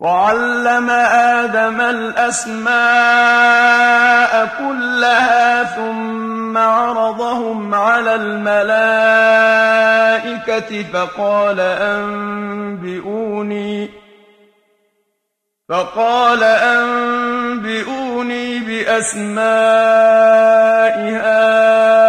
وعلم آدم الأسماء كلها ثم عرضهم على الملائكة فقال أنبئوني بأسماء هؤلاء